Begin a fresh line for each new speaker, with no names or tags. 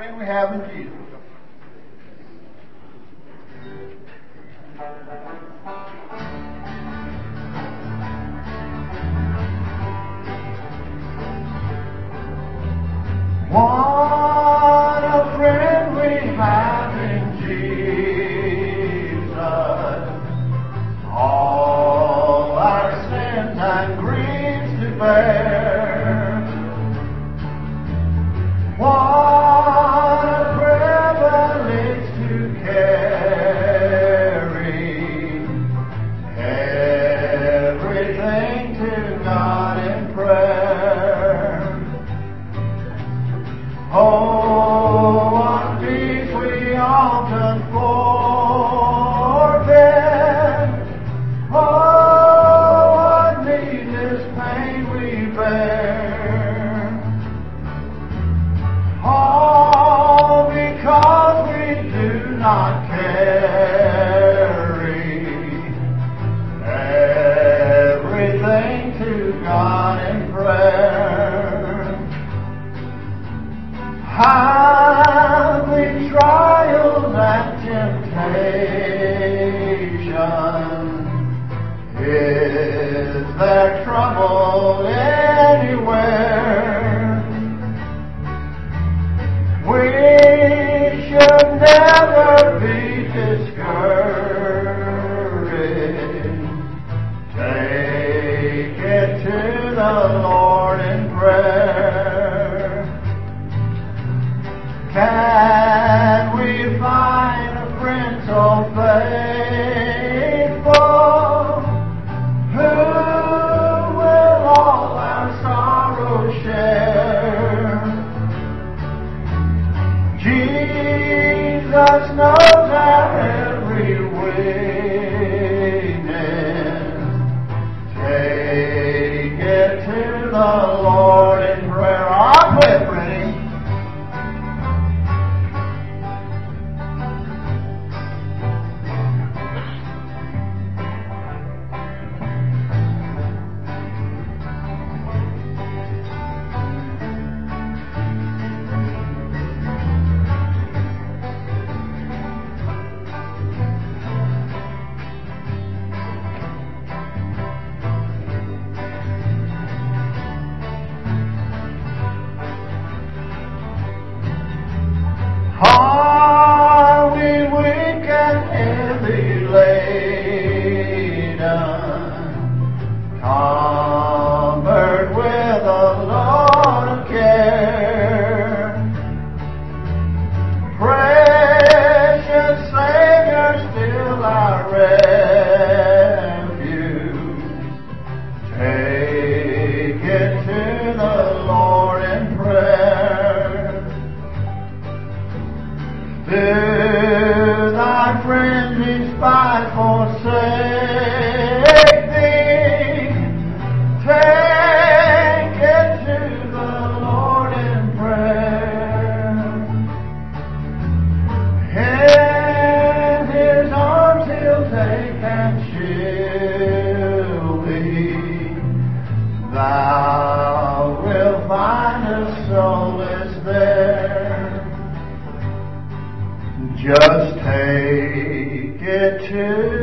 friend we have in Jesus. What a friend we have in Jesus. All our sins and griefs to bear. What a privilege to carry everything to God in prayer. Oh, what peace we often forget. Oh, what needless pain we bear. All because we do not carry everything to God in prayer. Having trials and temptation, is there trouble anywhere? We should never be discouraged. Take it to the Lord in prayer. Can we find a friend so faithful, who will all our sorrows share? Jesus knows our every weakness. Take it to the Lord in prayer. I'll play it, Freddie. Are we weak and heavy laden, cumbered with a load of care? Precious Savior, still our refuge. Take it to the Lord in prayer. Do thy friends despise, forsake thee? Take it to the Lord in prayer. In His arms He'll take and shield thee. Thou wilt find a solace there. Just take it to